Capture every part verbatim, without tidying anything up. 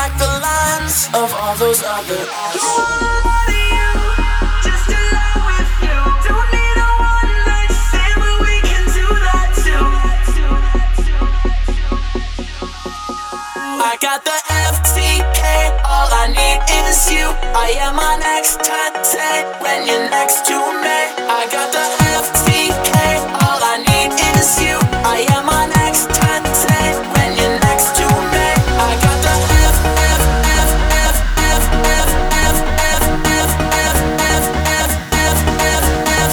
like the lines of all those other apps. I got the F C K, all I need is you. I am on ecstasy when you're next to me. I got the F C K, all I need is you. I am on ecstasy when you're next to me. I got the F, F, F, F, F, F, F, F, F, F, F, F, F, F,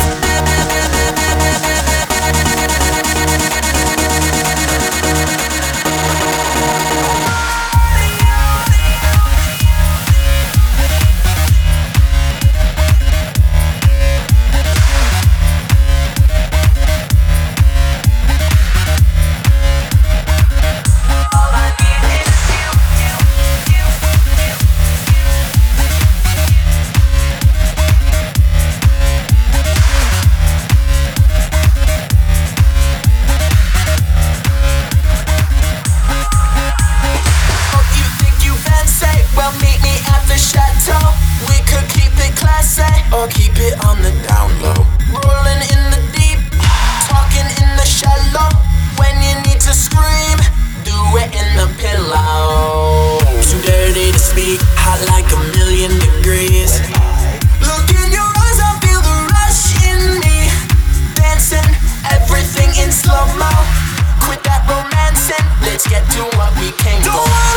or keep it on the down low. Rolling in the deep, talking in the shallow. When you need to scream, do it in the pillow. Too dirty to speak, hot like a million degrees. Look in your eyes, I feel the rush in me. Dancing, everything in slow-mo. Quit that romancing, let's get to what we came for.